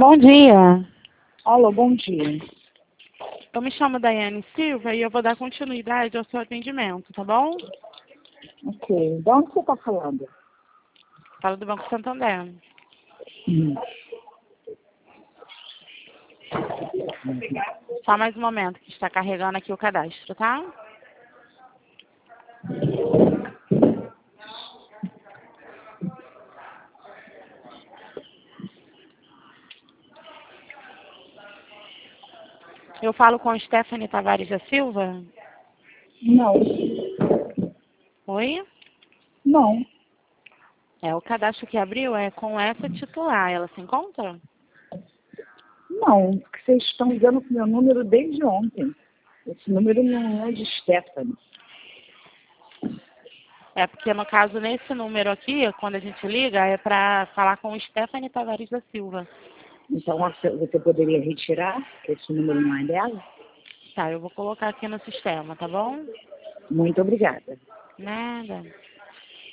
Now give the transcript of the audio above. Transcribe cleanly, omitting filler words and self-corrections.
bom dia. Alô, bom dia. Eu me chamo Daiane Silva e eu vou dar continuidade ao seu atendimento, tá bom? Ok. De onde você está falando? Falo do Banco Santander. Só mais um momento que está carregando aqui o cadastro, tá? Eu falo com Stephanie Tavares da Silva. Não. Oi? Não. O cadastro que abriu é com essa titular. Ela se encontra? Não, porque vocês estão ligando com o meu número desde ontem. Esse número não é de Stephanie. É porque, no caso, nesse número aqui, quando a gente liga, é para falar com Stephanie Tavares da Silva. Então você poderia retirar, que esse número não é dela? Tá, eu vou colocar aqui no sistema, tá bom? Muito obrigada. Nada.